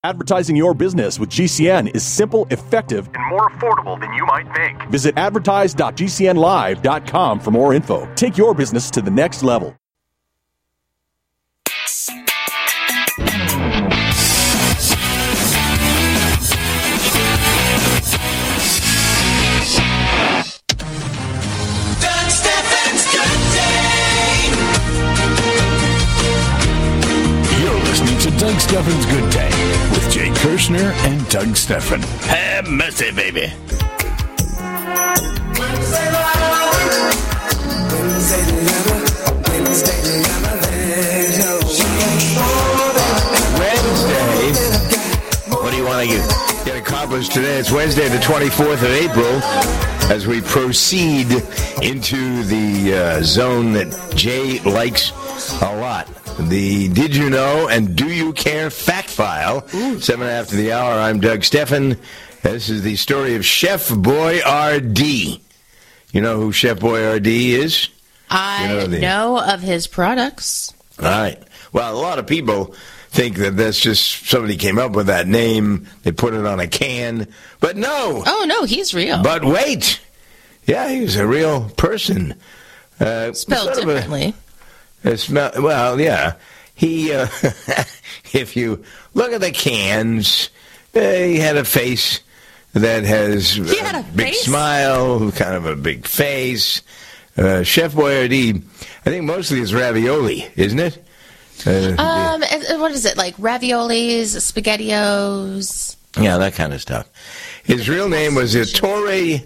Advertising your business with GCN is simple, effective, and more affordable than you might think. Visit advertise.gcnlive.com for more info. Take your business to the next level. Doug Steffens Good Day. You're listening to Doug Steffens Good Day with Jay Kirshner and Doug Steffen. Have mercy, baby. Wednesday. What do you want to get accomplished today? It's Wednesday, the 24th of April, as we proceed into the zone that Jay likes a lot. The Did You Know and Do You Care Fact File. 7 after the hour, I'm Doug Steffen. This is the story of Chef Boyardee. You know who Chef Boyardee is? I know of his products. All right. Well, a lot of people think that that's just somebody came up with that name. They put it on a can. But no. Oh, no, he's real. But wait. Yeah, he's a real person. Spelled differently. Well, yeah. He, if you look at the cans, he had a face that has a big smile, kind of a big face. Chef Boyardee, I think mostly it's ravioli, isn't it? What is it, like raviolis, SpaghettiOs? Yeah, that kind of stuff. His real name was Ettore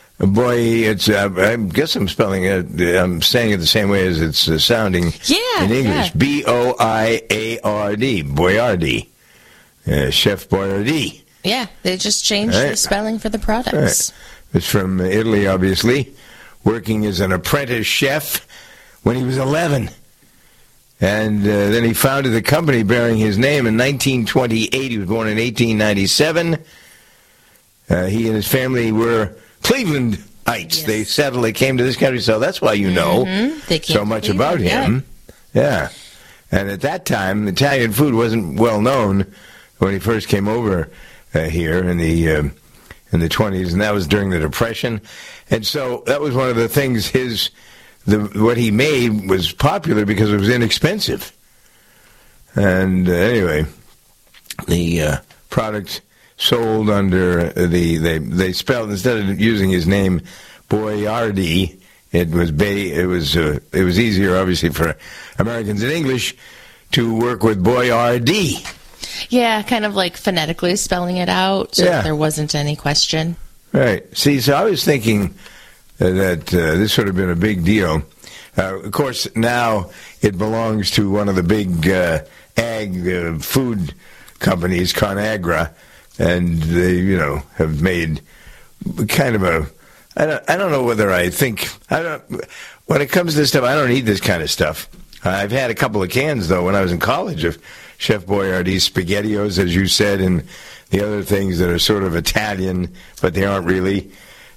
I guess I'm spelling it. I'm saying it the same way as it's sounding in English. Boiard, Boyardee, Chef Boyardee. Yeah, they just changed the spelling for the products. It's from Italy, obviously. Working as an apprentice chef when he was 11. And then he founded the company bearing his name in 1928. He was born in 1897. He and his family were Clevelandites. Yes. They came to this country, so that's why you know so much about him. Yeah. And at that time, Italian food wasn't well known when he first came over here in the 20s, and that was during the Depression. And so that was one of the things what he made was popular because it was inexpensive. And anyway, the product sold under they spelled, instead of using his name Boyardee, it was easier obviously for Americans in English to work with Boyardee. Yeah, kind of like phonetically spelling it out so that there wasn't any question. Right. See, so I was thinking that this would have been a big deal. Of course, now it belongs to one of the big ag food companies, ConAgra, and they, have made kind of I don't know whether when it comes to this stuff, I don't eat this kind of stuff. I've had a couple of cans, though, when I was in college of Chef Boyardee's SpaghettiOs, as you said, and the other things that are sort of Italian, but they aren't really.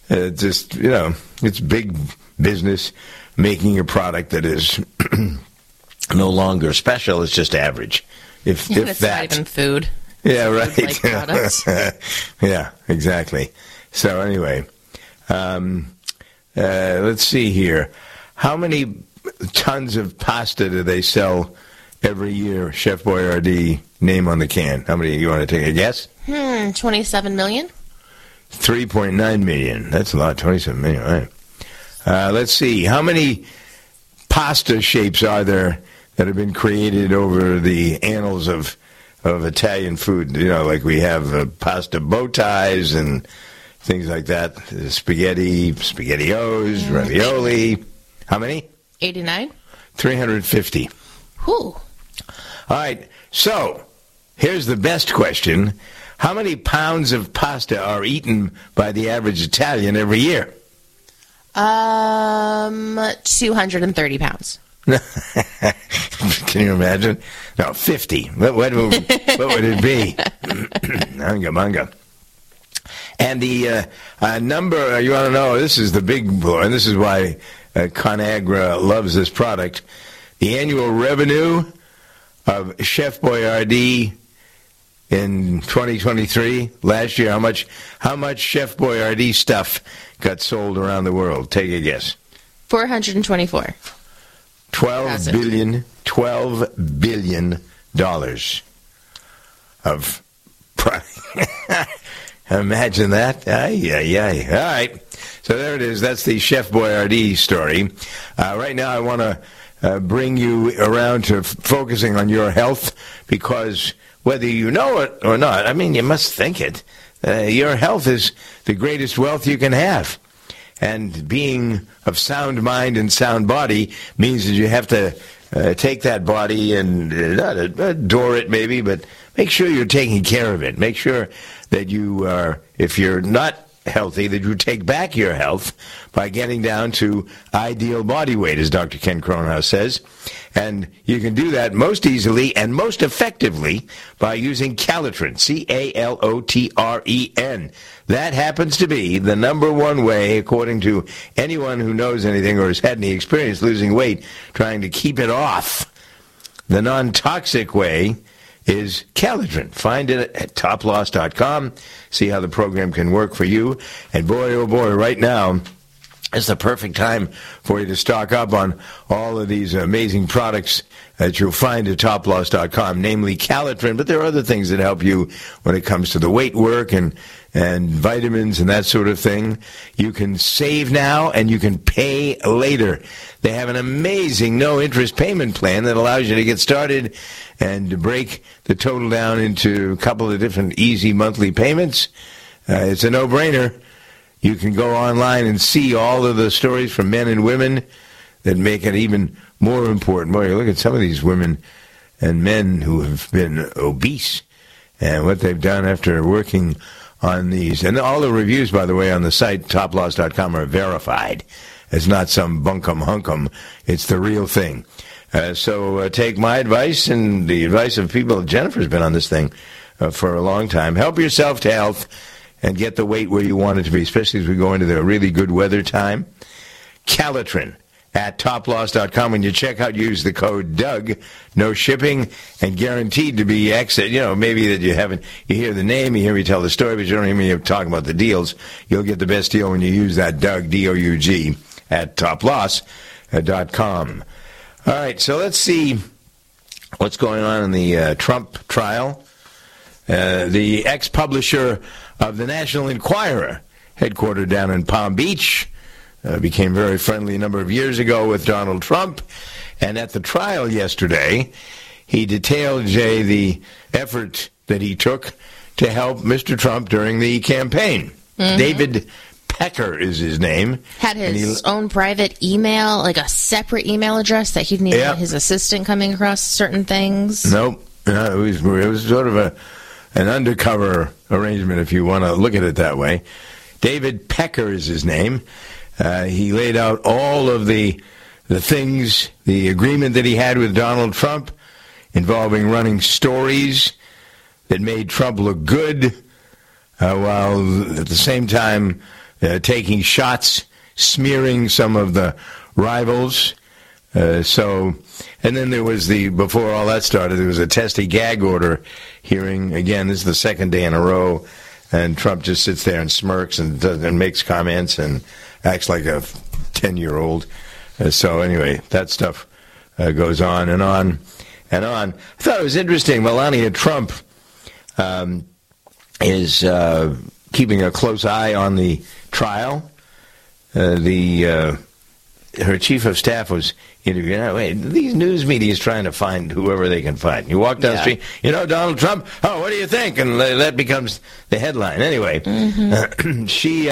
It's big business making a product that is no longer special. It's just average. If it's that. Not even food. Yeah, right. Food-like products. Yeah, exactly. So anyway, let's see here. How many tons of pasta do they sell every year? Chef Boyardee, name on the can. How many? You want to take a guess? 27 million. 3.9 million. That's a lot. 27 million. All right. Let's see. How many pasta shapes are there that have been created over the annals of Italian food? Like we have pasta bow ties and things like that. Spaghetti, SpaghettiOs, ravioli. How many? 89. 350. Whew. All right. So here's the best question. How many pounds of pasta are eaten by the average Italian every year? 230 pounds. Can you imagine? No, 50. What would it be? Manga. And the number, you want to know, this is the big blow, and this is why ConAgra loves this product. The annual revenue of Chef Boyardee in 2023? Last year, how much Chef Boyardee stuff got sold around the world? Take a guess. 424. $12 billion of imagine that. All right. So there it is. That's the Chef Boyardee story. Right now I want to bring you around to focusing on your health, because whether you know it or not, I mean, you must think it. Your health is the greatest wealth you can have. And being of sound mind and sound body means that you have to take that body and not adore it maybe, but make sure you're taking care of it. Make sure that you are, if you're not healthy, that you take back your health by getting down to ideal body weight, as Dr. Ken Cronhaus says. And you can do that most easily and most effectively by using Calotren, Calotren. That happens to be the number one way, according to anyone who knows anything or has had any experience losing weight, trying to keep it off. The non-toxic way is Calotren. Find it at toploss.com. See how the program can work for you. And boy, oh boy, right now, it's the perfect time for you to stock up on all of these amazing products that you'll find at toploss.com, namely Calotren, but there are other things that help you when it comes to the weight work and vitamins and that sort of thing. You can save now and you can pay later. They have an amazing no-interest payment plan that allows you to get started and to break the total down into a couple of different easy monthly payments. It's a no-brainer. You can go online and see all of the stories from men and women that make it even more important. Boy, you look at some of these women and men who have been obese and what they've done after working on these. And all the reviews, by the way, on the site, toploss.com, are verified. It's not some bunkum-hunkum. It's the real thing. So take my advice and the advice of people. Jennifer's been on this thing for a long time. Help yourself to health and get the weight where you want it to be, especially as we go into the really good weather time. Calotren at toploss.com. When you check out, use the code Doug. No shipping and guaranteed to be exit. You know, maybe that you hear the name, you hear me tell the story, but you don't hear me talking about the deals. You'll get the best deal when you use that Doug, D-O-U-G, at toploss.com. All right, so let's see what's going on in the Trump trial. The ex-publisher of the National Enquirer, headquartered down in Palm Beach, became very friendly a number of years ago with Donald Trump. And at the trial yesterday, he detailed, Jay, the effort that he took to help Mr. Trump during the campaign. Mm-hmm. David Pecker is his name. Had his own private email, like a separate email address that he'd need his assistant coming across certain things. Nope. It was sort of an undercover arrangement, if you want to look at it that way. David Pecker is his name. He laid out all of the things, the agreement that he had with Donald Trump involving running stories that made Trump look good, while at the same time taking shots, smearing some of the rivals. And then there was before all that started, there was a testy gag order hearing. Again, this is the second day in a row, and Trump just sits there and smirks and makes comments and acts like a 10-year-old. So anyway, that stuff goes on and on and on. I thought it was interesting. Melania Trump is keeping a close eye on the trial. Her chief of staff was interviewing. Wait, these news media is trying to find whoever they can find. You walk down the street, Donald Trump. Oh, what do you think? And that becomes the headline. Anyway, she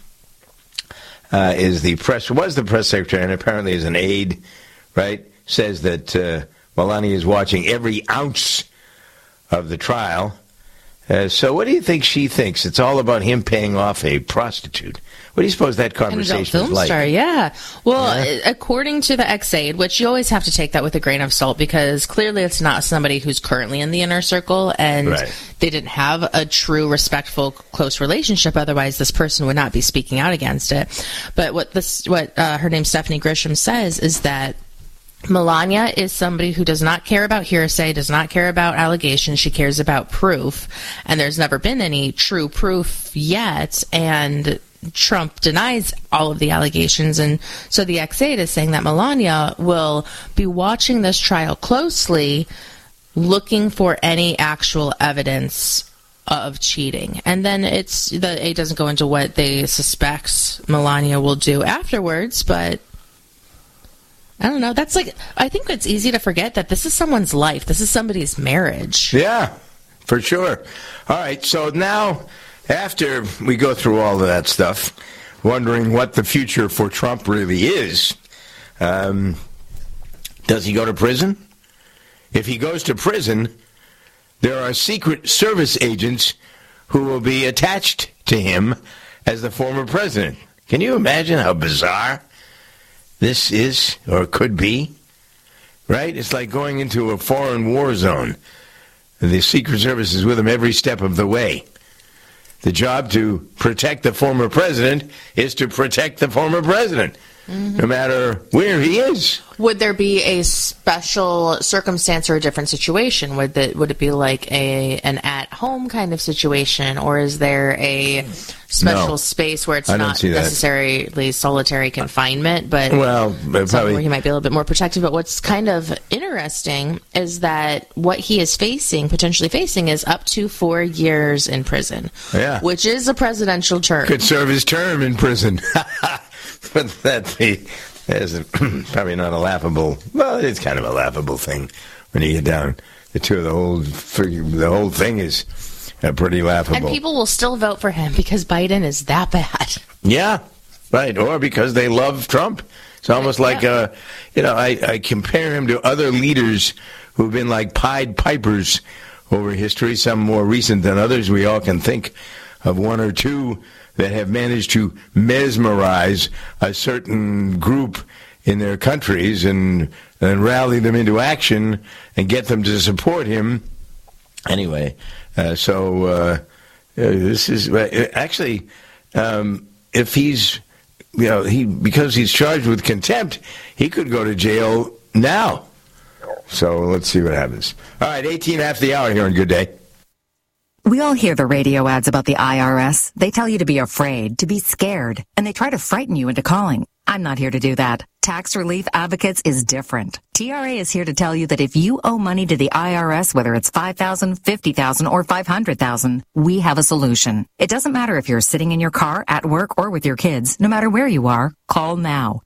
was the press secretary, and apparently is an aide. Right? Says that Melania is watching every ounce of the trial. So what do you think she thinks? It's all about him paying off a prostitute. What do you suppose that conversation is like? Star, yeah. Well, according to the ex-aide, which you always have to take that with a grain of salt, because clearly it's not somebody who's currently in the inner circle, and they didn't have a true, respectful, close relationship. Otherwise, this person would not be speaking out against it. But what her name, Stephanie Grisham, says is that Melania is somebody who does not care about hearsay, does not care about allegations. She cares about proof. And there's never been any true proof yet. And Trump denies all of the allegations. And so the X8 is saying that Melania will be watching this trial closely, looking for any actual evidence of cheating. And then it doesn't go into what they suspect Melania will do afterwards, but I don't know. That's like, I think it's easy to forget that this is someone's life. This is somebody's marriage. Yeah, for sure. All right, so now, after we go through all of that stuff, wondering what the future for Trump really is, does he go to prison? If he goes to prison, there are Secret Service agents who will be attached to him as the former president. Can you imagine how bizarre this is, or could be? Right? It's like going into a foreign war zone. The Secret Service is with him every step of the way. The job to protect the former president is to protect the former president, no matter where he is. Would there be a special circumstance or a different situation? Would it be like an at-home kind of situation, or is there a special space where it's not necessarily solitary confinement, but probably where he might be a little bit more protected? But what's kind of interesting is that what he is potentially facing, is up to 4 years in prison, which is a presidential term. Could serve his term in prison. But that is probably not a laughable. Well, it's kind of a laughable thing when you get down to the whole thing is pretty laughable. And people will still vote for him because Biden is that bad. Yeah, right. Or because they love Trump. It's almost like I compare him to other leaders who've been like Pied Pipers over history. Some more recent than others. We all can think of one or two that have managed to mesmerize a certain group in their countries and rally them into action and get them to support him. Anyway, this is actually, if he's, because he's charged with contempt, he could go to jail now. So let's see what happens. All right, 18 after the hour here on Good Day. We all hear the radio ads about the IRS. They tell you to be afraid, to be scared, and they try to frighten you into calling. I'm not here to do that. Tax Relief Advocates is different. TRA is here to tell you that if you owe money to the IRS, whether it's $5,000, $50,000, or $500,000, we have a solution. It doesn't matter if you're sitting in your car, at work, or with your kids. No matter where you are, call now.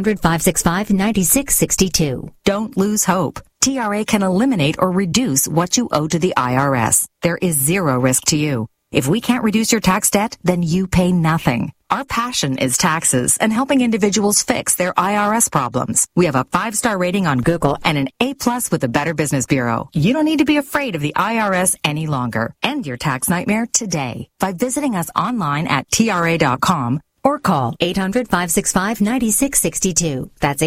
800-565-9662. Don't lose hope. TRA can eliminate or reduce what you owe to the IRS. There is zero risk to you. If we can't reduce your tax debt, then you pay nothing. Our passion is taxes and helping individuals fix their IRS problems. We have a 5-star rating on Google and an A+ with the Better Business Bureau. You don't need to be afraid of the IRS any longer. End your tax nightmare today by visiting us online at TRA.com or call 800-565-9662. That's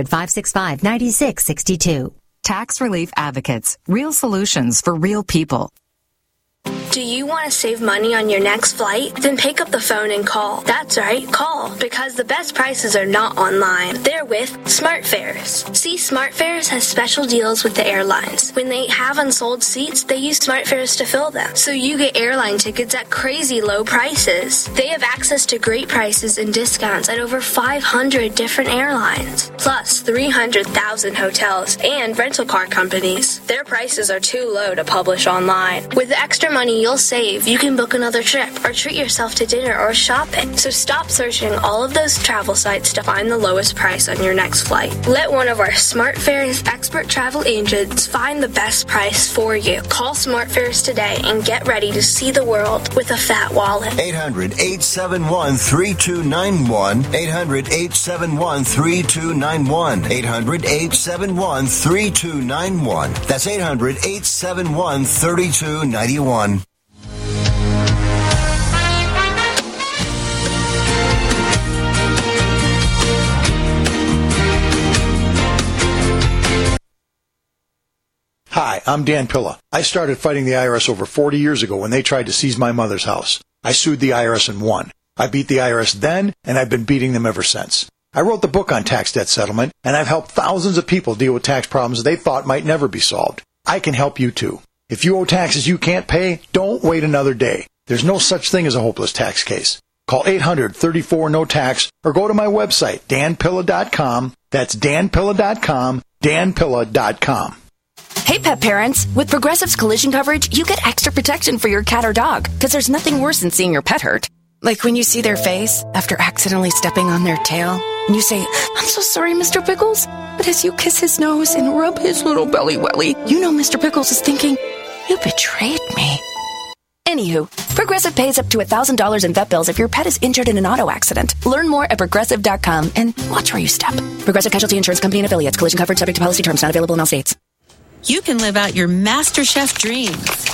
800-565-9662. Tax Relief Advocates. Real solutions for real people. Do you want to save money on your next flight? Then pick up the phone and call. That's right, call. Because the best prices are not online. They're with SmartFares. See, SmartFares has special deals with the airlines. When they have unsold seats, they use SmartFares to fill them. So you get airline tickets at crazy low prices. They have access to great prices and discounts at over 500 different airlines. Plus 300,000 hotels and rental car companies. Their prices are too low to publish online. With the extra money you'll save, you can book another trip or treat yourself to dinner or shopping. So stop searching all of those travel sites to find the lowest price on your next flight. Let one of our SmartFares expert travel agents find the best price for you. Call SmartFares today and get ready to see the world with a fat wallet. 800-871-3291. 800-871-3291. 800-871-3291. That's 800-871-3291. Hi, I'm Dan Pilla. I started fighting the IRS over 40 years ago when they tried to seize my mother's house. I sued the IRS and won. I beat the IRS then, and I've been beating them ever since. I wrote the book on tax debt settlement, and I've helped thousands of people deal with tax problems they thought might never be solved. I can help you too. If you owe taxes you can't pay, don't wait another day. There's no such thing as a hopeless tax case. Call 800-34-NO-TAX or go to my website, danpilla.com. That's danpilla.com, danpilla.com. Hey, pet parents. With Progressive's collision coverage, you get extra protection for your cat or dog, because there's nothing worse than seeing your pet hurt. Like when you see their face after accidentally stepping on their tail, and you say, "I'm so sorry, Mr. Pickles." But as you kiss his nose and rub his little belly welly, you know Mr. Pickles is thinking, "You betrayed me." Anywho, Progressive pays up to $1,000 in vet bills if your pet is injured in an auto accident. Learn more at Progressive.com and watch where you step. Progressive Casualty Insurance Company and Affiliates. Collision coverage subject to policy terms. Not available in all states. You can live out your MasterChef dreams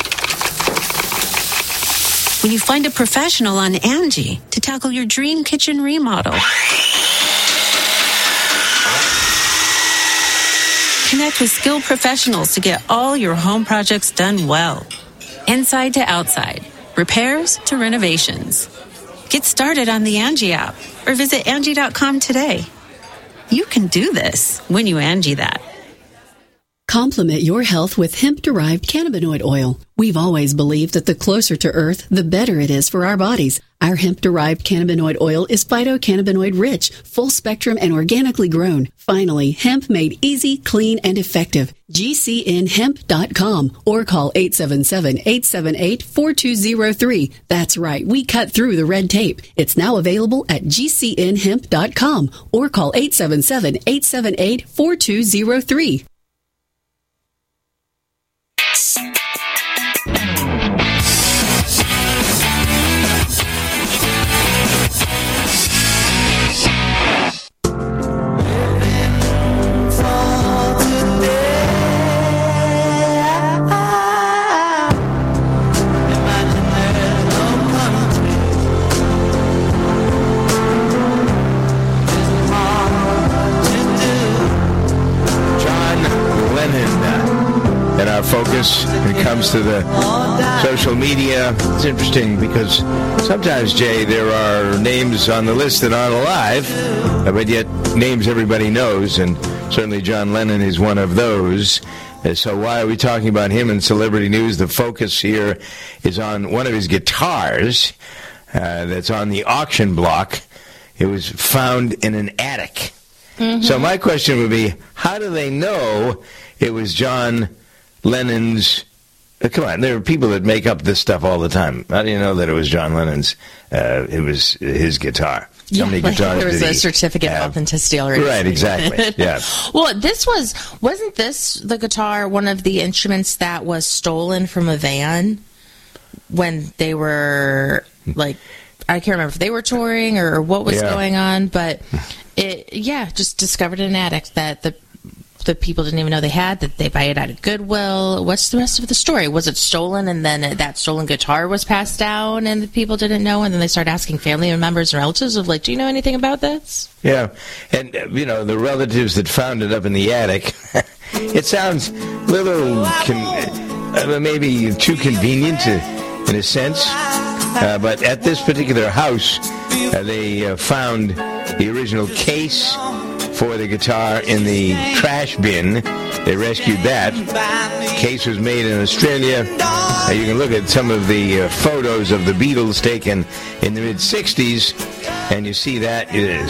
when you find a professional on Angie to tackle your dream kitchen remodel. Connect with skilled professionals to get all your home projects done well. Inside to outside, repairs to renovations. Get started on the Angie app or visit Angie.com today. You can do this when you Angie that. Complement your health with hemp-derived cannabinoid oil. We've always believed that the closer to Earth, the better it is for our bodies. Our hemp-derived cannabinoid oil is phytocannabinoid-rich, full-spectrum, and organically grown. Finally, hemp made easy, clean, and effective. GCNhemp.com or call 877-878-4203. That's right, we cut through the red tape. It's now available at GCNhemp.com or call 877-878-4203. Focus when it comes to the social media. It's interesting because sometimes, Jay, there are names on the list that aren't alive, but yet names everybody knows, and certainly John Lennon is one of those. So why are we talking about him in celebrity news? The focus here is on one of his guitars that's on the auction block. It was found in an attic. Mm-hmm. So my question would be, how do they know it was John Lennon's? Come on, there are people that make up this stuff all the time. How do you know that it was John Lennon's? It was his guitar. Yeah, there was a certificate of authenticity already. Right, exactly. Yeah. Well, wasn't this the guitar one of the instruments that was stolen from a van when they were, like, I can't remember if they were touring or what was going on, but just discovered in an attic that the people didn't even know they had, that they buy it at a Goodwill. What's the rest of the story? Was it stolen, and then that stolen guitar was passed down and the people didn't know, and then they started asking family members and relatives of, like, do you know anything about this? Yeah, and, the relatives that found it up in the attic, it sounds a little, maybe too convenient in a sense, but at this particular house, they found the original case for the guitar in the trash bin. They rescued that. The case was made in Australia. You can look at some of the photos of the Beatles taken in the mid-'60s, and you see that. I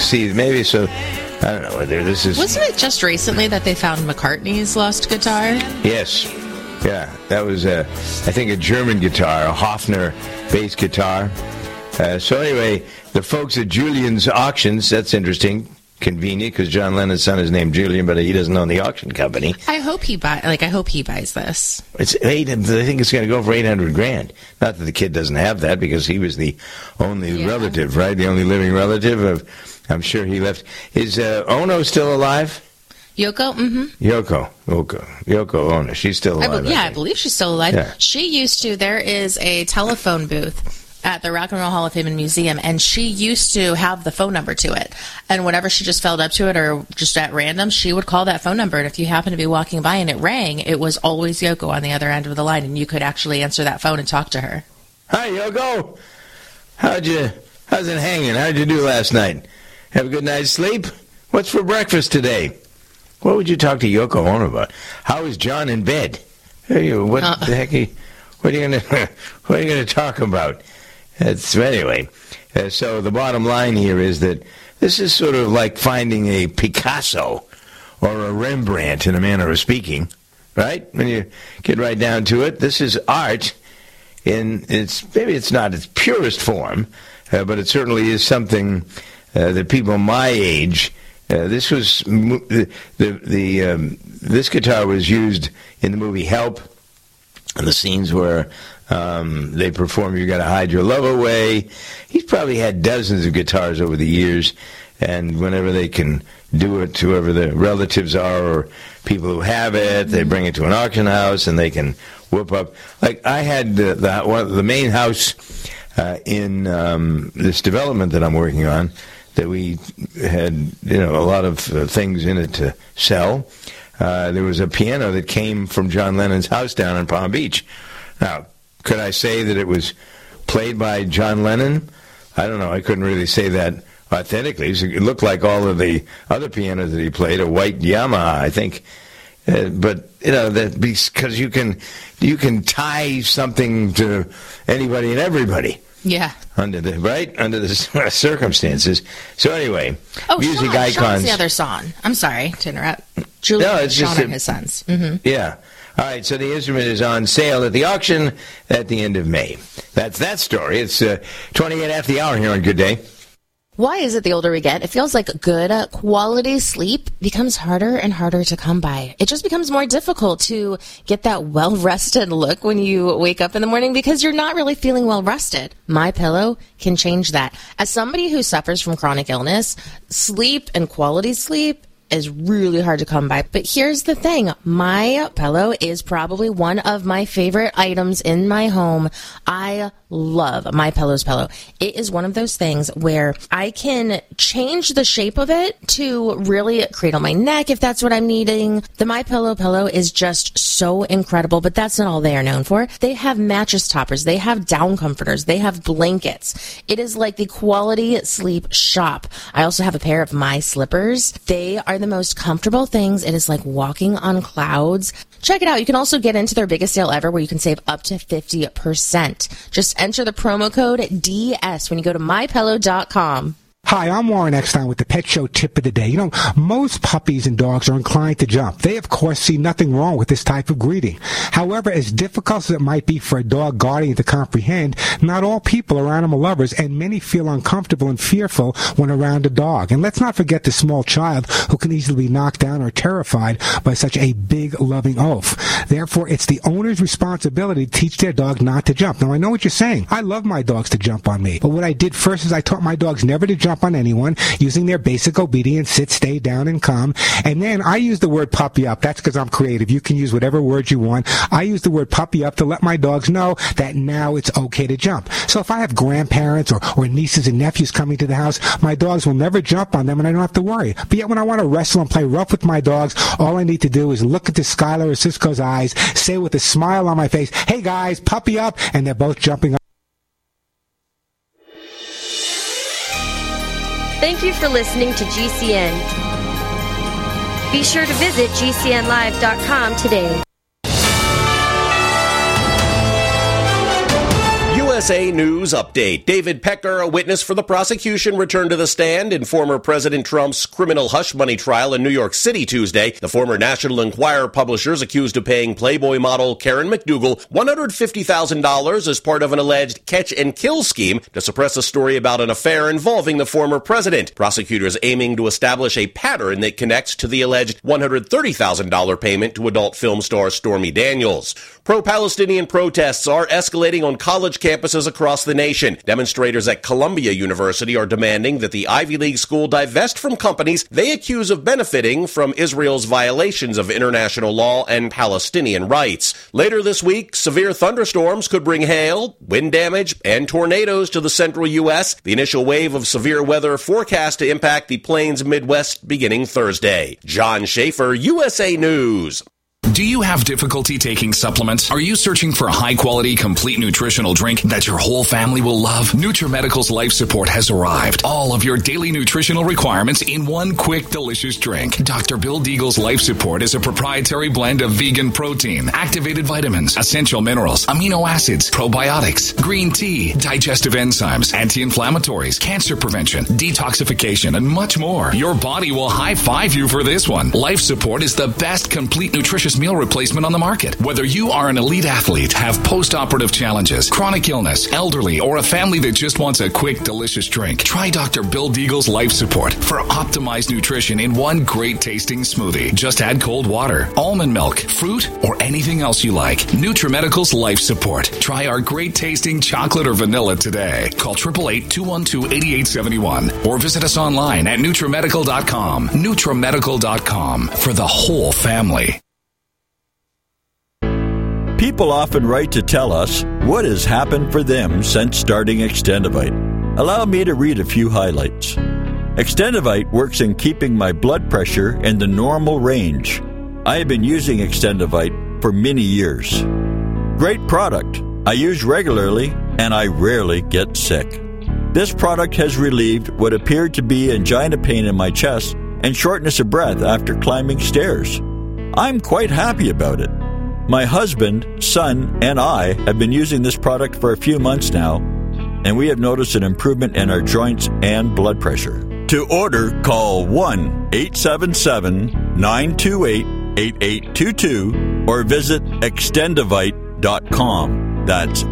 don't know whether this is... Wasn't it just recently that they found McCartney's lost guitar? Yes. Yeah, that was, I think, a German guitar, a Hofner bass guitar. So anyway, the folks at Julian's Auctions, that's interesting. Convenient, because John Lennon's son is named Julian, but he doesn't own the auction company. I hope he buys this. I think it's going to go for $800,000. Not that the kid doesn't have that, because he was the only relative, right? The only living relative of. I'm sure he left. Is Ono still alive? Yoko? Mm-hmm. Yoko Ono. She's still alive. I believe she's still alive. Yeah. She used to. There is a telephone booth at the Rock and Roll Hall of Fame and Museum, and she used to have the phone number to it. And whenever she just felt up to it or just at random, she would call that phone number. And if you happened to be walking by and it rang, it was always Yoko on the other end of the line, and you could actually answer that phone and talk to her. Hi, Yoko. How's it hanging? How'd you do last night? Have a good night's sleep? What's for breakfast today? What would you talk to Yoko Ono about? How is John in bed? Hey, what the heck? What are you going to talk about? Anyway, so the bottom line here is that this is sort of like finding a Picasso or a Rembrandt, in a manner of speaking, right? When you get right down to it, this is art. Maybe it's not its purest form, but it certainly is something that people my age. This guitar was used in the movie Help, and the scenes where they perform "You Gotta Hide Your Love Away." He's probably had dozens of guitars over the years, and whenever they can do it to whoever the relatives are or people who have it, they bring it to an auction house and they can whoop up. Like I had the main house in this development that I'm working on, that we had, a lot of things in it to sell. There was a piano that came from John Lennon's house down in Palm Beach. Now, could I say that it was played by John Lennon? I don't know. I couldn't really say that authentically. It looked like all of the other pianos that he played, a white Yamaha, I think. But that because you can tie something to anybody and everybody. Yeah. Under the circumstances. So anyway, music icons. Sean's the other song. I'm sorry to interrupt. Julian, Sean and his sons. Mm-hmm. Yeah. All right, so the instrument is on sale at the auction at the end of May. That's that story. It's 28 after the hour here on Good Day. Why is it the older we get, it feels like good quality sleep becomes harder and harder to come by? It just becomes more difficult to get that well-rested look when you wake up in the morning because you're not really feeling well-rested. MyPillow can change that. As somebody who suffers from chronic illness, sleep and quality sleep is really hard to come by. But here's the thing. MyPillow is probably one of my favorite items in my home. I love MyPillow's pillow. It is one of those things where I can change the shape of it to really cradle my neck if that's what I'm needing. The MyPillow pillow is just so incredible, but that's not all they are known for. They have mattress toppers. They have down comforters. They have blankets. It is like the quality sleep shop. I also have a pair of My Slippers. They are the most comfortable things. It is like walking on clouds. Check it out. You can also get into their biggest sale ever where you can save up to 50%. Just enter the promo code DS when you go to MyPillow.com. Hi, I'm Warren Eckstein with the Pet Show Tip of the Day. Most puppies and dogs are inclined to jump. They, of course, see nothing wrong with this type of greeting. However, as difficult as it might be for a dog guardian to comprehend, not all people are animal lovers, and many feel uncomfortable and fearful when around a dog. And let's not forget the small child who can easily be knocked down or terrified by such a big, loving oaf. Therefore, it's the owner's responsibility to teach their dog not to jump. Now, I know what you're saying. I love my dogs to jump on me. But what I did first is I taught my dogs never to jump on anyone, using their basic obedience, sit, stay down, and calm. And then I use the word puppy up. That's because I'm creative. You can use whatever words you want. I use the word puppy up to let my dogs know that now it's okay to jump. So if I have grandparents or nieces and nephews coming to the house, my dogs will never jump on them and I don't have to worry. But yet when I want to wrestle and play rough with my dogs, all I need to do is look into Skylar or Cisco's eyes, say with a smile on my face, "Hey guys, puppy up," and they're both jumping up. Thank you for listening to GCN. Be sure to visit GCNlive.com today. USA News Update. David Pecker, a witness for the prosecution, returned to the stand in former President Trump's criminal hush money trial in New York City Tuesday. The former National Enquirer publisher is accused of paying Playboy model Karen McDougal $150,000 as part of an alleged catch-and-kill scheme to suppress a story about an affair involving the former president. Prosecutors aiming to establish a pattern that connects to the alleged $130,000 payment to adult film star Stormy Daniels. Pro-Palestinian protests are escalating on college campuses across the nation. Demonstrators at Columbia University are demanding that the Ivy League school divest from companies they accuse of benefiting from Israel's violations of international law and Palestinian rights. Later this week, severe thunderstorms could bring hail, wind damage, and tornadoes to the central U.S. The initial wave of severe weather forecast to impact the Plains Midwest beginning Thursday. John Schaefer, USA News. Do you have difficulty taking supplements? Are you searching for a high-quality, complete nutritional drink that your whole family will love? NutriMedical's Life Support has arrived. All of your daily nutritional requirements in one quick, delicious drink. Dr. Bill Deagle's Life Support is a proprietary blend of vegan protein, activated vitamins, essential minerals, amino acids, probiotics, green tea, digestive enzymes, anti-inflammatories, cancer prevention, detoxification, and much more. Your body will high-five you for this one. Life Support is the best complete nutritious meal replacement on the market. Whether you are an elite athlete, have post-operative challenges, chronic illness, elderly, or a family that just wants a quick, delicious drink, try Dr. Bill Deagle's Life Support for optimized nutrition in one great-tasting smoothie. Just add cold water, almond milk, fruit, or anything else you like. NutriMedical's Life Support. Try our great-tasting chocolate or vanilla today. Call 888-212-8871 or visit us online at NutriMedical.com. NutriMedical.com for the whole family. People often write to tell us what has happened for them since starting Extendivite. Allow me to read a few highlights. Extendivite works in keeping my blood pressure in the normal range. I have been using Extendivite for many years. Great product. I use regularly and I rarely get sick. This product has relieved what appeared to be angina pain in my chest and shortness of breath after climbing stairs. I'm quite happy about it. My husband, son, and I have been using this product for a few months now, and we have noticed an improvement in our joints and blood pressure. To order, call 1-877-928-8822 or visit Extendivite.com. That's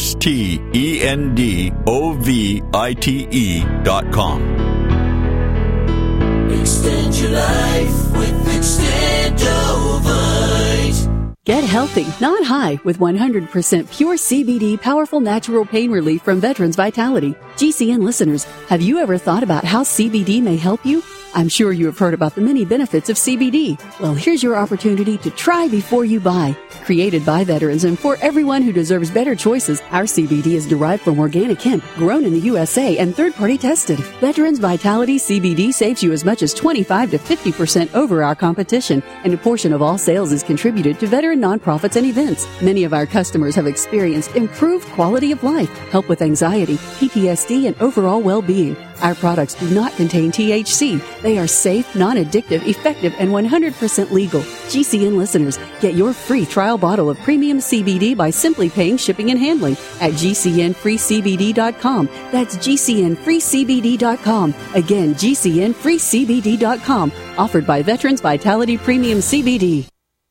XTENDOVITE.com. Extend your life with Extendovite. Get healthy, not high, with 100% pure CBD powerful natural pain relief from Veterans Vitality. GCN listeners, have you ever thought about how CBD may help you? I'm sure you have heard about the many benefits of CBD. Well, here's your opportunity to try before you buy. Created by veterans and for everyone who deserves better choices, our CBD is derived from organic hemp, grown in the USA, and third-party tested. Veterans Vitality CBD saves you as much as 25 to 50% over our competition, and a portion of all sales is contributed to veteran nonprofits and events. Many of our customers have experienced improved quality of life, help with anxiety, PTSD, and overall well-being. Our products do not contain THC. They are safe, non-addictive, effective, and 100% legal. GCN listeners, get your free trial bottle of premium CBD by simply paying shipping and handling at GCNFreeCBD.com. That's GCNFreeCBD.com. Again, GCNFreeCBD.com. Offered by Veterans Vitality Premium CBD.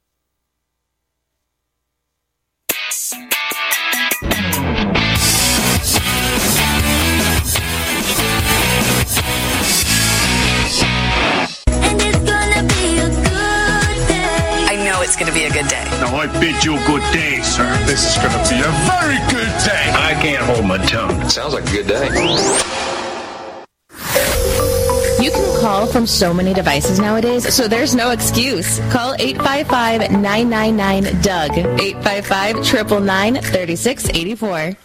It's going to be a good day. Now, I bid you a good day, sir. This is going to be a very good day. I can't hold my tongue. Sounds like a good day. You can call from so many devices nowadays, so there's no excuse. Call 855-999-DOUG. 855-999-3684.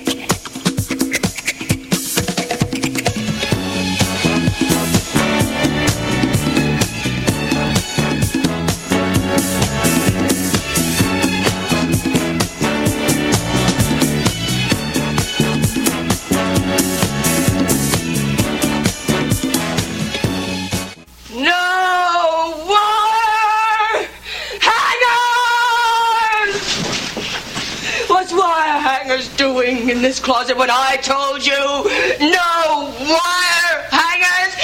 Doing in this closet when I told you no wire hangers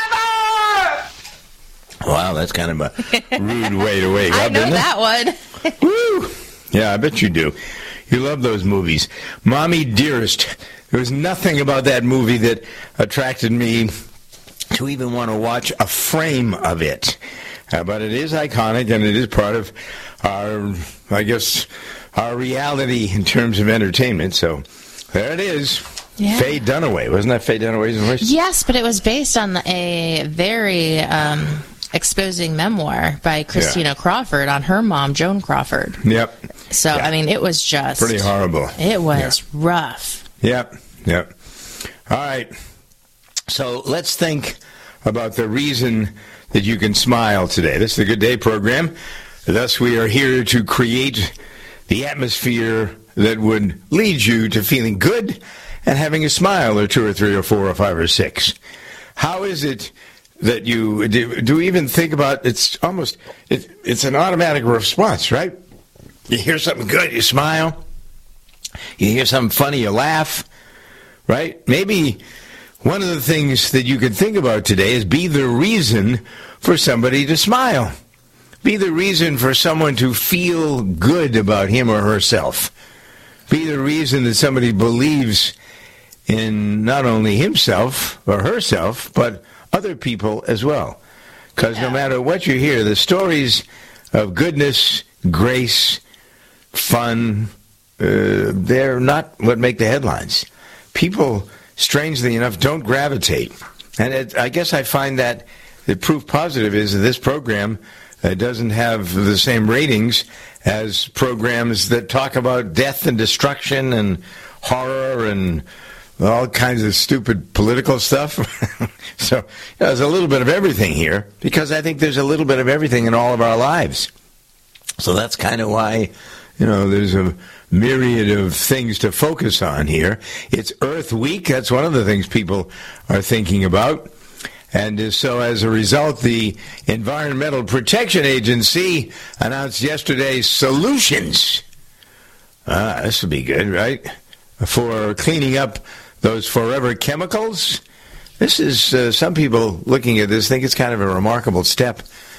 ever! Wow, that's kind of a rude way to wake up, isn't it? that one. Woo! Yeah, I bet you do. You love those movies. Mommy Dearest. There was nothing about that movie that attracted me to even want to watch a frame of it. But it is iconic, and it is part of our, I guess, our reality in terms of entertainment. So there it is. Yeah. Faye Dunaway. Wasn't that Faye Dunaway's voice? Yes, but it was based on a very exposing memoir by Christina Crawford on her mom, Joan Crawford. Yep. So, I mean, it was just... pretty horrible. It was rough. Yep. All right. So let's think about the reason that you can smile today. This is the Good Day program. Thus, we are here to create the atmosphere that would lead you to feeling good and having a smile, or 2 or 3 or 4 or 5 or 6. How is it that you do even think about? It's an automatic response, right? You hear something good, you smile. You hear something funny, you laugh, right? Maybe one of the things that you could think about today is be the reason for somebody to smile. Be the reason for someone to feel good about him or herself. Be the reason that somebody believes in not only himself or herself, but other people as well. Because no matter what you hear, the stories of goodness, grace, fun, they're not what make the headlines. People, strangely enough, don't gravitate. And I guess I find that the proof positive is that this program doesn't have the same ratings as programs that talk about death and destruction and horror and all kinds of stupid political stuff. So there's a little bit of everything here, because I think there's a little bit of everything in all of our lives. So that's kind of why, there's a myriad of things to focus on here. It's Earth Week. That's one of the things people are thinking about. And so as a result, the Environmental Protection Agency announced yesterday solutions. This would be good, right? For cleaning up those forever chemicals. This is, some people looking at this think it's kind of a remarkable step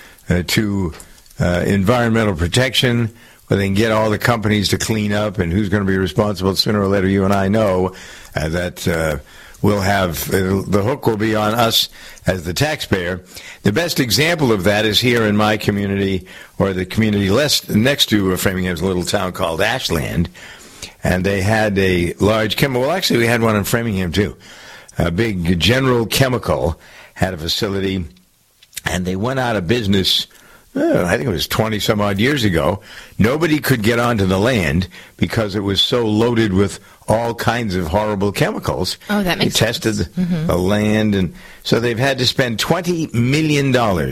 to environmental protection, where they can get all the companies to clean up, and who's going to be responsible. Sooner or later, you and I know that we'll have, the hook will be on us as the taxpayer. The best example of that is here in my community, or the community next to Framingham's little town called Ashland. And they had a large chemical. Well, actually, we had one in Framingham, too. A big General Chemical had a facility, and they went out of business, I think it was 20-some-odd years ago. Nobody could get onto the land because it was so loaded with all kinds of horrible chemicals. Oh, that makes sense. They tested the land, and so they've had to spend $20 million,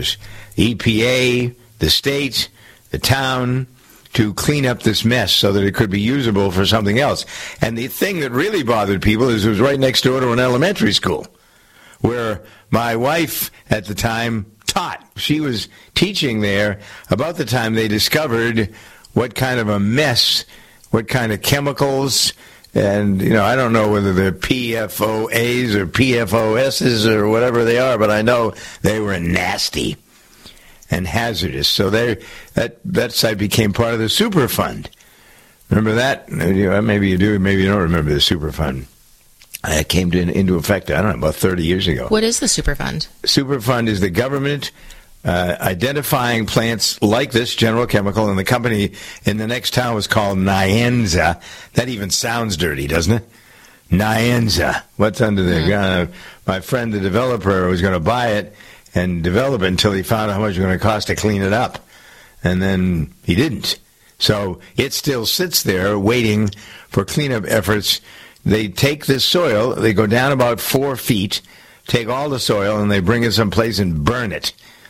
EPA, the state, the town, to clean up this mess so that it could be usable for something else. And the thing that really bothered people is it was right next door to an elementary school, where my wife at the time taught. She was teaching there about the time they discovered what kind of a mess, what kind of chemicals, and, I don't know whether they're PFOAs or PFOSs or whatever they are, but I know they were nasty and hazardous. So that site became part of the Superfund. Remember that? Maybe you do, maybe you don't remember the Superfund. It came into effect, I don't know, about 30 years ago. What is the Superfund? Superfund is the government identifying plants like this, General Chemical, and the company in the next town was called Nyanza. That even sounds dirty, doesn't it? Nyanza. What's under the gun? My friend, the developer, was going to buy it and develop it until he found out how much it was going to cost to clean it up. And then he didn't. So it still sits there waiting for cleanup efforts. They take this soil, they go down about 4 feet, take all the soil, and they bring it someplace and burn it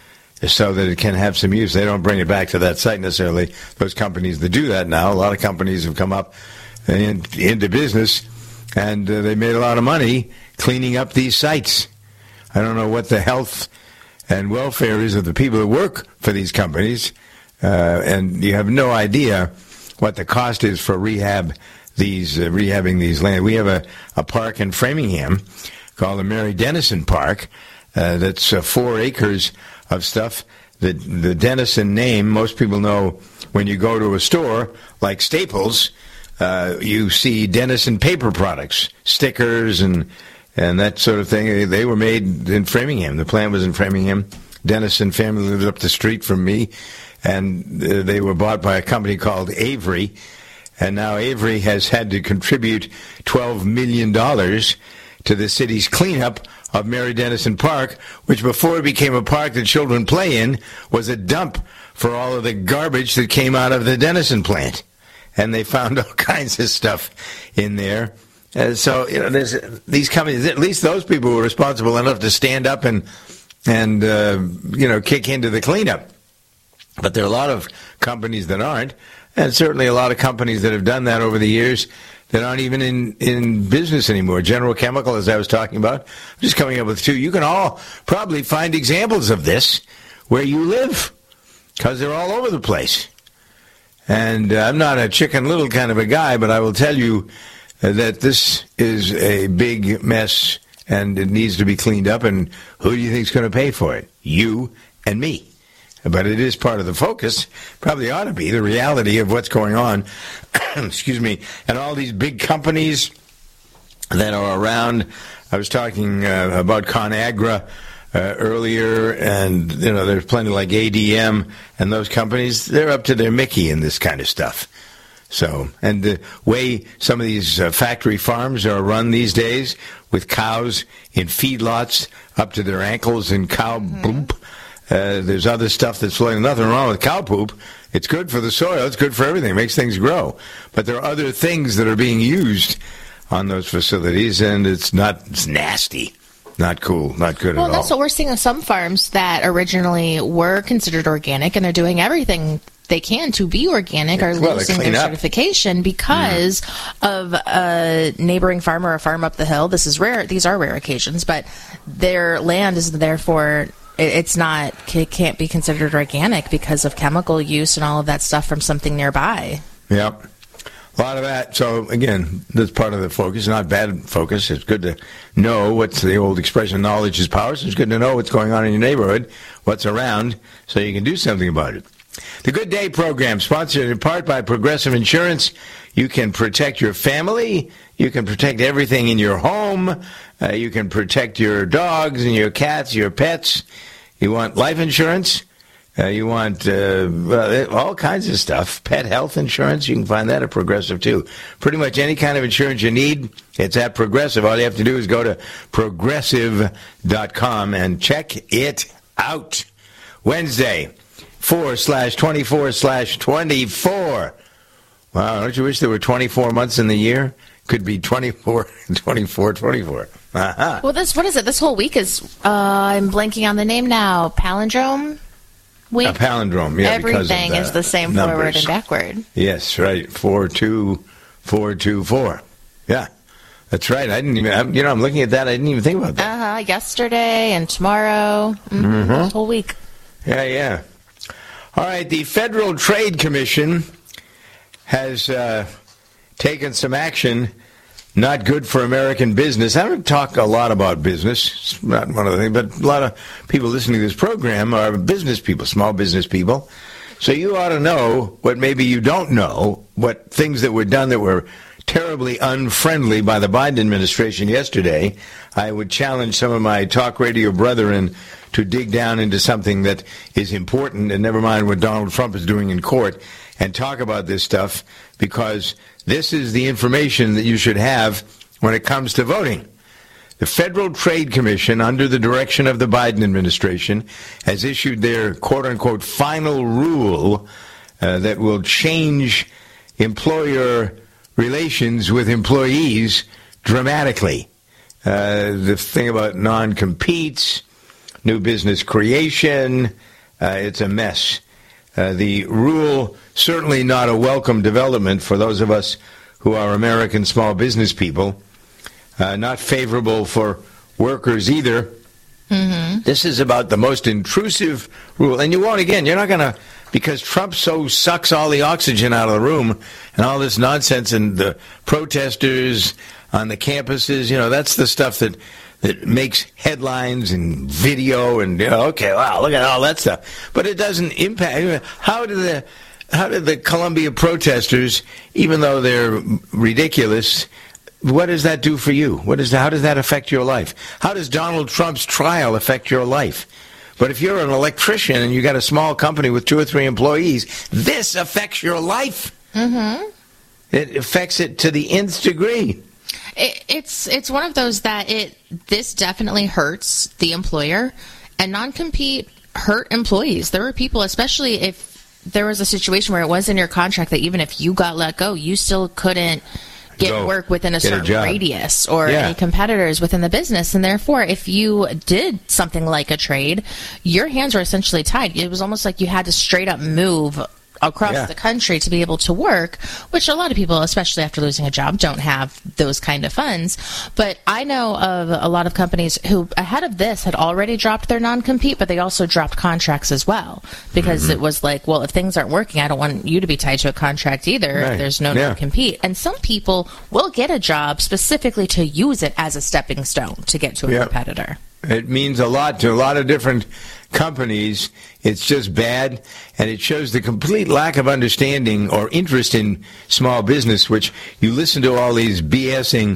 so that it can have some use. They don't bring it back to that site necessarily. Those companies that do that now, a lot of companies have come up into business, and they made a lot of money cleaning up these sites. I don't know what the health and welfare is of the people that work for these companies, and you have no idea what the cost is for rehabbing these land. We have a park in Framingham called the Mary Dennison Park that's 4 acres of stuff. The Dennison name, most people know when you go to a store like Staples, you see Dennison paper products, stickers and that sort of thing. They were made in Framingham. The plant was in Framingham. Dennison family lived up the street from me, and they were bought by a company called Avery. And now Avery has had to contribute $12 million to the city's cleanup of Mary Dennison Park, which before it became a park that children play in, was a dump for all of the garbage that came out of the Dennison plant. And they found all kinds of stuff in there. So, there's these companies, at least those people were responsible enough to stand up and kick into the cleanup. But there are a lot of companies that aren't, and certainly a lot of companies that have done that over the years that aren't even in business anymore. General Chemical, as I was talking about, I'm just coming up with two. You can all probably find examples of this where you live, because they're all over the place. And I'm not a Chicken Little kind of a guy, but I will tell you that this is a big mess, and it needs to be cleaned up. And who do you think is going to pay for it? You and me. But it is part of the focus, probably ought to be, the reality of what's going on, excuse me, and all these big companies that are around. I was talking about ConAgra earlier, and, there's plenty like ADM and those companies. They're up to their Mickey in this kind of stuff. So, and the way some of these factory farms are run these days with cows in feedlots up to their ankles in cow poop. There's other stuff that's floating. Nothing wrong with cow poop. It's good for the soil. It's good for everything. It makes things grow. But there are other things that are being used on those facilities, and it's nasty. Not cool. Not good at all. Well, that's what we're seeing on some farms that originally were considered organic, and they're doing everything they can to be organic, are losing their certification because of a neighboring farm or a farm up the hill. This is rare. These are rare occasions, but their land is therefore... It can't be considered organic because of chemical use and all of that stuff from something nearby. Yep. A lot of that. So, again, that's part of the focus. Not bad focus. It's good to know what's the old expression, knowledge is power. So it's good to know what's going on in your neighborhood, what's around, so you can do something about it. The Good Day program, sponsored in part by Progressive Insurance. You can protect your family. You can protect everything in your home. You can protect your dogs and your cats, your pets. You want life insurance. You want all kinds of stuff. Pet health insurance. You can find that at Progressive, too. Pretty much any kind of insurance you need, it's at Progressive. All you have to do is go to Progressive.com and check it out. Wednesday, 4/24/24. Wow, don't you wish there were 24 months in the year? Could be 24. Uh-huh. Well, what is it? This whole week is, I'm blanking on the name now, palindrome week? A palindrome, yeah. Everything is the same numbers. Forward and backward. Yes, right. 42424. Yeah, that's right. I didn't even, I'm looking at that. I didn't even think about that. Yesterday and tomorrow. This whole week. Yeah. All right, the Federal Trade Commission has taken some action not good for American business. I don't talk a lot about business. It's not one of the things, but a lot of people listening to this program are business people, small business people. So you ought to know what maybe you don't know, what things that were done that were terribly unfriendly by the Biden administration yesterday. I would challenge some of my talk radio brethren to dig down into something that is important, and never mind what Donald Trump is doing in court, and talk about this stuff, because this is the information that you should have when it comes to voting. The Federal Trade Commission, under the direction of the Biden administration, has issued their quote-unquote final rule that will change employer relations with employees dramatically. The thing about non-competes, new business creation, it's a mess. The rule, certainly not a welcome development for those of us who are American small business people. Not favorable for workers either. Mm-hmm. This is about the most intrusive rule. And you won't, again, you're not going to, because Trump so sucks all the oxygen out of the room and all this nonsense, and the protesters on the campuses, that's the stuff that makes headlines and video and, okay, wow, look at all that stuff. But it doesn't impact. How did the Columbia protesters, even though they're ridiculous, what does that do for you? How does that affect your life? How does Donald Trump's trial affect your life? But if you're an electrician and you got a small company with 2 or 3 employees, this affects your life. Mm-hmm. It affects it to the nth degree. It's one of those that this definitely hurts the employer, and non-compete hurt employees. There were people, especially if there was a situation where it was in your contract that even if you got let go, you still couldn't get work within a certain radius or any competitors within the business. And therefore, if you did something like a trade, your hands were essentially tied. It was almost like you had to straight up move across the country to be able to work, which a lot of people, especially after losing a job, don't have those kind of funds. But I know of a lot of companies who, ahead of this, had already dropped their non-compete, but they also dropped contracts as well, because it was like, well, if things aren't working, I don't want you to be tied to a contract either. If there's no non-compete. And some people will get a job specifically to use it as a stepping stone to get to a competitor. It means a lot to a lot of different companies. It's just bad, and it shows the complete lack of understanding or interest in small business, which you listen to all these BSing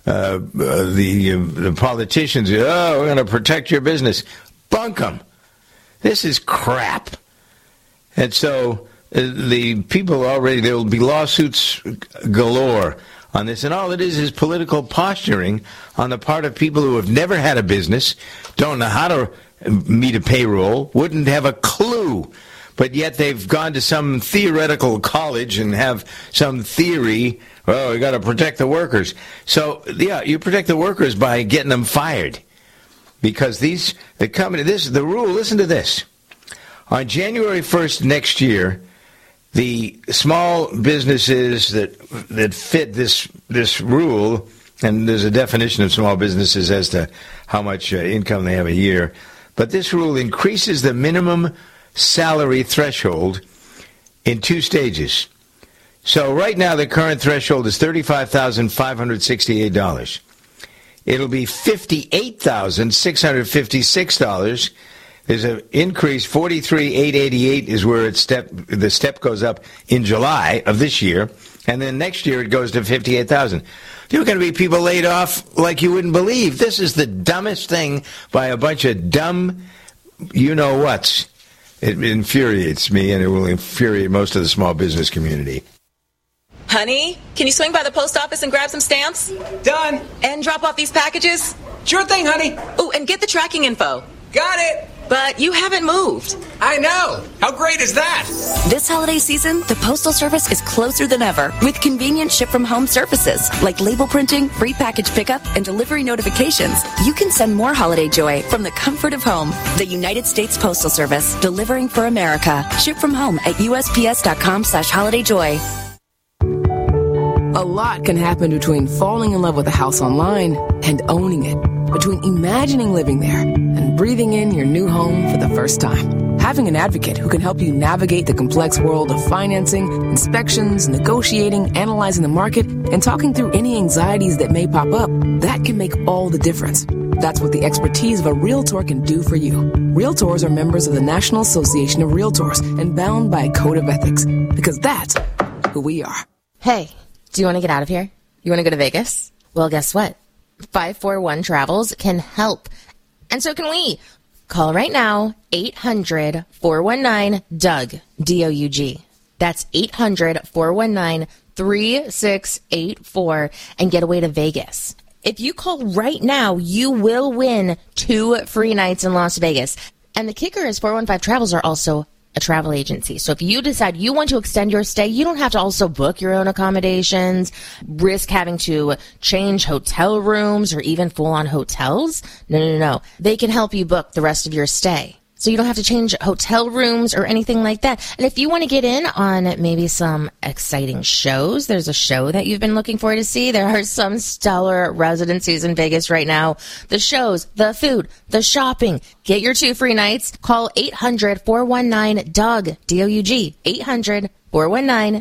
the politicians. Oh, we're going to protect your business. Bunk them. This is crap. And so the people already, there will be lawsuits galore on this, and all it is political posturing on the part of people who have never had a business, don't know how to meet a payroll, wouldn't have a clue, but yet they've gone to some theoretical college and have some theory, well, we got to protect the workers. So, you protect the workers by getting them fired, because the rule, listen to this. On January 1st next year, the small businesses that fit this rule, and there's a definition of small businesses as to how much income they have a year, but this rule increases the minimum salary threshold in 2 stages. So right now the current threshold is $35,568. It'll be $58,656. There's an increase, $43,888 is where the step goes up in July of this year, and then next year it goes to $58,000. There are going to be people laid off like you wouldn't believe. This is the dumbest thing by a bunch of dumb you-know-whats. It infuriates me, and it will infuriate most of the small business community. Honey, can you swing by the post office and grab some stamps? Done. And drop off these packages? Sure thing, honey. Oh, and get the tracking info. Got it. But you haven't moved. I know. How great is that? This holiday season, the Postal Service is closer than ever with convenient ship-from-home services like label printing, free package pickup, and delivery notifications. You can send more holiday joy from the comfort of home. The United States Postal Service, delivering for America. Ship from home at USPS.com/holidayjoy. A lot can happen between falling in love with a house online and owning it. Between imagining living there and breathing in your new home for the first time. Having an advocate who can help you navigate the complex world of financing, inspections, negotiating, analyzing the market, and talking through any anxieties that may pop up, that can make all the difference. That's what the expertise of a Realtor can do for you. Realtors are members of the National Association of Realtors and bound by a code of ethics, because that's who we are. Hey, do you want to get out of here? You want to go to Vegas? Well, guess what? 541 Travels can help. And so can we. Call right now, 800-419-DOUG, D-O-U-G. That's 800-419-3684 and get away to Vegas. If you call right now, you will win 2 free nights in Las Vegas. And the kicker is 415 Travels are also a travel agency. So if you decide you want to extend your stay, you don't have to also book your own accommodations, risk having to change hotel rooms or even full-on hotels. No. They can help you book the rest of your stay. So you don't have to change hotel rooms or anything like that. And if you want to get in on maybe some exciting shows, there's a show that you've been looking forward to see. There are some stellar residencies in Vegas right now. The shows, the food, the shopping. Get your 2 free nights. Call 800-419-DOUG, D-O-U-G, 800-419-DOUG.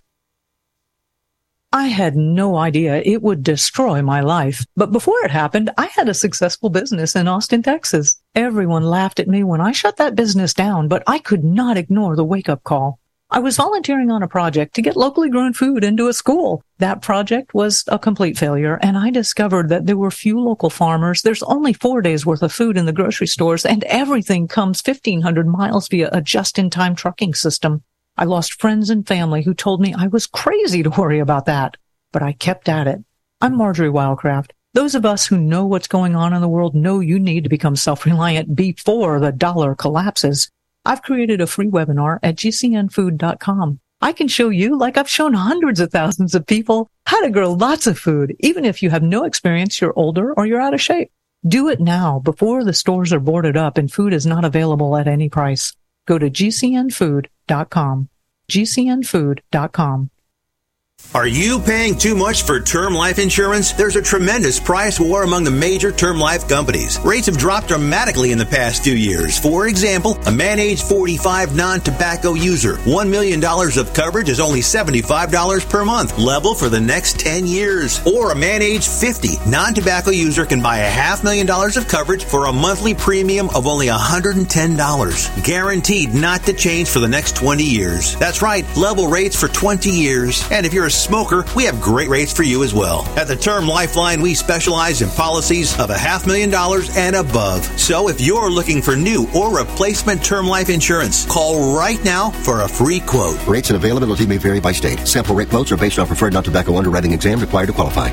I had no idea it would destroy my life. But before it happened, I had a successful business in Austin, Texas. Everyone laughed at me when I shut that business down, but I could not ignore the wake-up call. I was volunteering on a project to get locally grown food into a school. That project was a complete failure, and I discovered that there were few local farmers. There's only 4 days worth of food in the grocery stores, and everything comes 1,500 miles via a just-in-time trucking system. I lost friends and family who told me I was crazy to worry about that, but I kept at it. I'm Marjorie Wildcraft. Those of us who know what's going on in the world know you need to become self-reliant before the dollar collapses. I've created a free webinar at gcnfood.com. I can show you, like I've shown hundreds of thousands of people, how to grow lots of food, even if you have no experience, you're older, or you're out of shape. Do it now before the stores are boarded up and food is not available at any price. Go to GCNfood.com. GCNfood.com. Are you paying too much for term life insurance? There's a tremendous price war among the major term life companies. Rates have dropped dramatically in the past few years. For example, a man age 45 non-tobacco user, $1 million of coverage is only $75 per month, level for the next 10 years. Or a man age 50 non-tobacco user can buy $500,000 of coverage for a monthly premium of only $110, guaranteed not to change for the next 20 years. That's right, level rates for 20 years. And if you're a smoker, we have great rates for you as well. At the Term Lifeline, we specialize in policies of $500,000 and above. So if you're looking for new or replacement term life insurance, call right now for a free quote. Rates and availability may vary by state. Sample rate quotes are based on preferred non-tobacco underwriting exam required to qualify.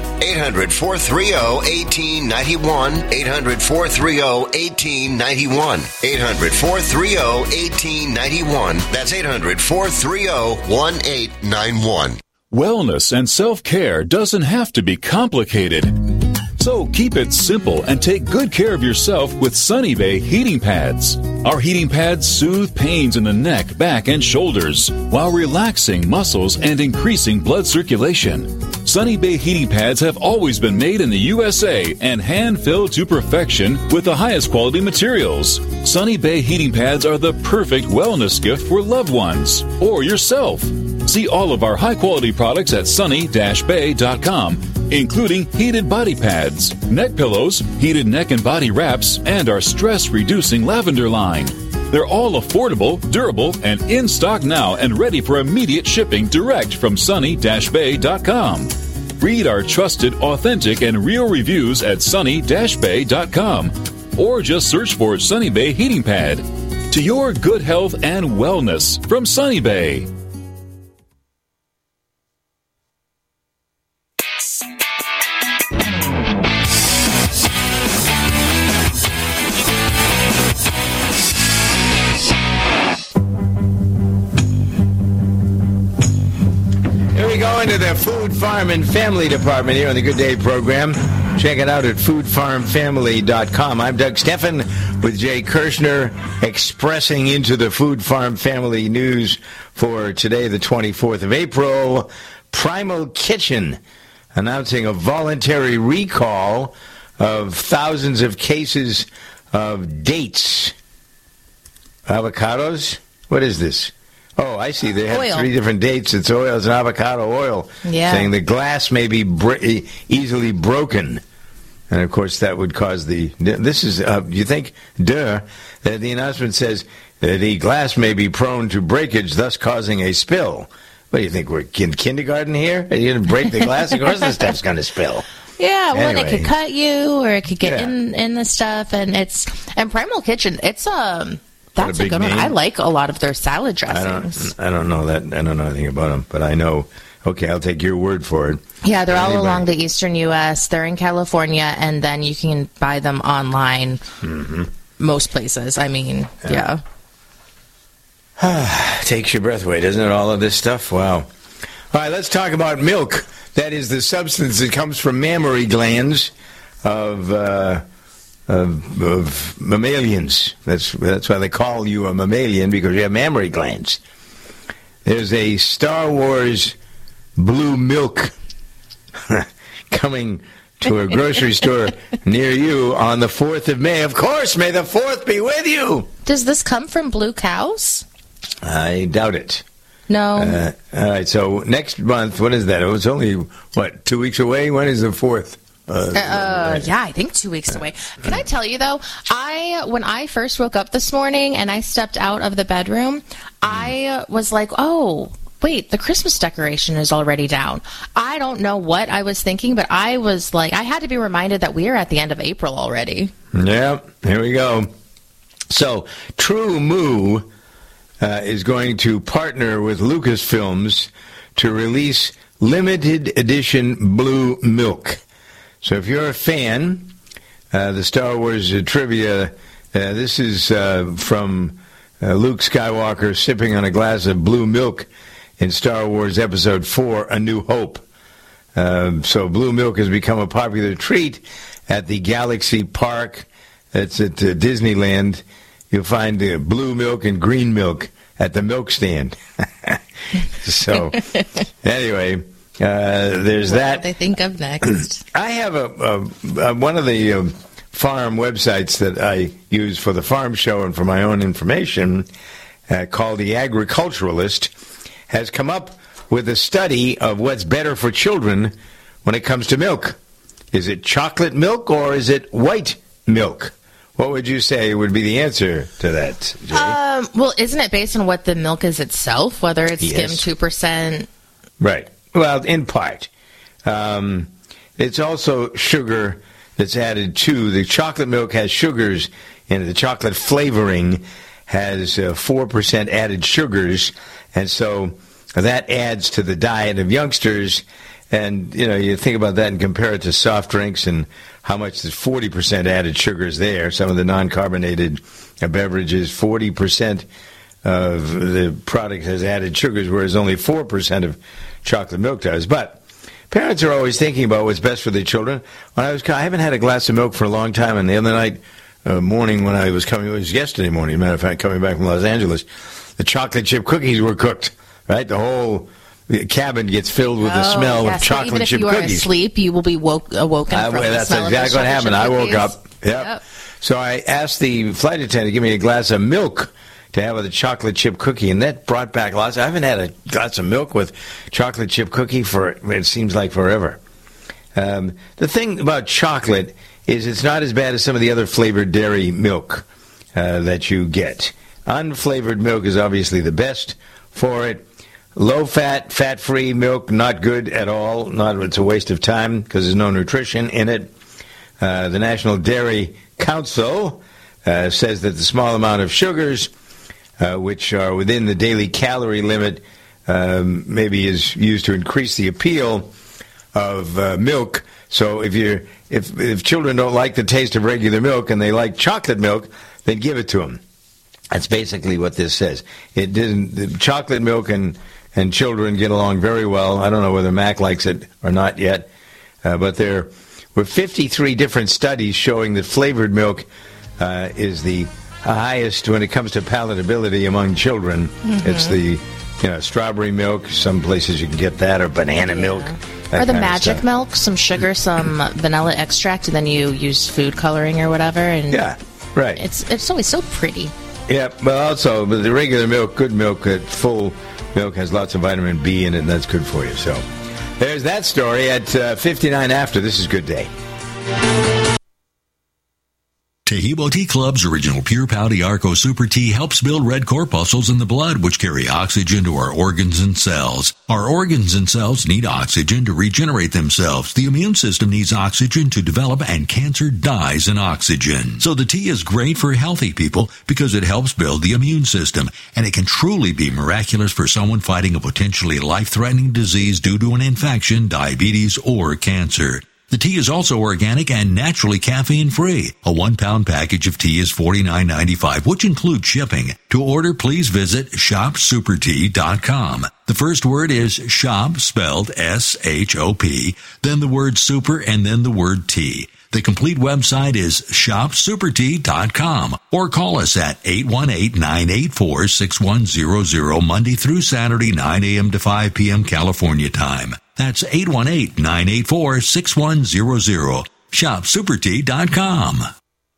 800-430-1891. 800-430-1891. 800-430-1891. That's 800-430-1891. Wellness and self-care doesn't have to be complicated. So keep it simple and take good care of yourself with Sunny Bay heating pads. Our heating pads soothe pains in the neck, back, and shoulders while relaxing muscles and increasing blood circulation. Sunny Bay heating pads have always been made in the USA and hand-filled to perfection with the highest quality materials. Sunny Bay heating pads are the perfect wellness gift for loved ones or yourself. See all of our high-quality products at sunny-bay.com, including heated body pads, neck pillows, heated neck and body wraps, and our stress-reducing lavender line. They're all affordable, durable, and in stock now and ready for immediate shipping direct from sunny-bay.com. Read our trusted, authentic, and real reviews at sunny-bay.com or just search for Sunny Bay Heating Pad. To your good health and wellness from Sunny Bay. Go into the Food, Farm, and Family Department here on the Good Day program. Check it out at foodfarmfamily.com. I'm Doug Steffen with Jay Kirshner, expressing into the Food, Farm, Family news for today, the 24th of April. Primal Kitchen announcing a voluntary recall of thousands of cases of dates. Avocados? What is this? Oh, I see. They have three different dates. It's oil. It's an avocado oil. Yeah. Saying the glass may be easily broken. And, of course, that would cause the... This is, you think, the announcement says the glass may be prone to breakage, thus causing a spill. What do you think? We're in kindergarten here? Are you going to break the glass? Of course the stuff's going to spill. Yeah, well, anyway. It could cut you, or it could get in the stuff. And Primal Kitchen, it's... That's a good one. I like a lot of their salad dressings. I don't know that. I don't know anything about them, but I know. Okay, I'll take your word for it. Yeah, they're all along the eastern U.S. They're in California, and then you can buy them online. Mm-hmm. Most places. I mean, yeah. Takes your breath away, doesn't it? All of this stuff. Wow. All right, let's talk about milk. That is the substance that comes from mammary glands of mammalians. That's why they call you a mammalian, because you have mammary glands. There's a Star Wars blue milk coming to a grocery store near you on the 4th of May. Of course, may the 4th be with you. Does this come from blue cows? I doubt it. No. All right, so next month, what is that? It was only, 2 weeks away? When is the 4th? Yeah, I think 2 weeks away. Can I tell you, though, when I first woke up this morning and I stepped out of the bedroom, I was like, oh, wait, the Christmas decoration is already down. I don't know what I was thinking, but I was like, I had to be reminded that we are at the end of April already. Yep, here we go. So, True Moo is going to partner with Lucasfilms to release limited edition blue milk. So if you're a fan, the Star Wars trivia, this is from Luke Skywalker sipping on a glass of blue milk in Star Wars Episode 4, A New Hope. So blue milk has become a popular treat at the Galaxy Park. That's at Disneyland. You'll find blue milk and green milk at the milk stand. So, anyway, there's that. What they think of next. I have one of the farm websites that I use for the farm show and for my own information, called The Agriculturalist, has come up with a study of what's better for children when it comes to milk. Is it chocolate milk or is it white milk? What would you say would be the answer to that, Jay? Well, isn't it based on what the milk is itself, whether it's skim 2%? Right. Well, in part. It's also sugar that's added to. The chocolate milk has sugars in it. The chocolate flavoring has 4% added sugars, and so that adds to the diet of youngsters. And, you think about that and compare it to soft drinks and how much there's 40% added sugars there. Some of the non-carbonated beverages, 40% of the product has added sugars, whereas only 4% of chocolate milk does. But parents are always thinking about what's best for their children. I haven't had a glass of milk for a long time, and the other night morning when I was coming, it was yesterday morning, as a matter of fact, coming back from Los Angeles, the chocolate chip cookies were cooked, right? The whole cabin gets filled with the smell of chocolate chip cookies. Even if you are asleep, you will be awoken from the smell of exactly what happened. I woke up. Yep. So I asked the flight attendant to give me a glass of milk to have with a chocolate chip cookie, and that brought back lots. I haven't had a glass of milk with chocolate chip cookie for, it seems like, forever. The thing about chocolate is it's not as bad as some of the other flavored dairy milk that you get. Unflavored milk is obviously the best for it. Low-fat, fat-free milk, not good at all. It's a waste of time because there's no nutrition in it. The National Dairy Council says that the small amount of sugars, which are within the daily calorie limit, maybe is used to increase the appeal of milk. So if children don't like the taste of regular milk and they like chocolate milk, then give it to them. That's basically what this says. Chocolate milk and children get along very well. I don't know whether Mac likes it or not yet, but there were 53 different studies showing that flavored milk is the highest when it comes to palatability among children. Mm-hmm. It's the strawberry milk. Some places you can get that, or banana milk. Or the magic milk, some sugar, some vanilla extract, and then you use food coloring or whatever. And yeah, right. It's always so pretty. Yeah, but also the regular milk, good milk, full milk has lots of vitamin B in it, and that's good for you. So there's that story at 59 after. This is Good Day. Taheebo Tea Club's original Pure Pouty Arco Super Tea helps build red corpuscles in the blood, which carry oxygen to our organs and cells. Our organs and cells need oxygen to regenerate themselves. The immune system needs oxygen to develop, and cancer dies in oxygen. So the tea is great for healthy people because it helps build the immune system, and it can truly be miraculous for someone fighting a potentially life-threatening disease due to an infection, diabetes, or cancer. The tea is also organic and naturally caffeine-free. A 1-pound package of tea is $49.95, which includes shipping. To order, please visit shopsupertea.com. The first word is shop, spelled S-H-O-P, then the word super, and then the word tea. The complete website is shopsupertea.com, or call us at 818-984-6100 Monday through Saturday, 9 a.m. to 5 p.m. California time. That's 818-984-6100. Shopsupertea.com.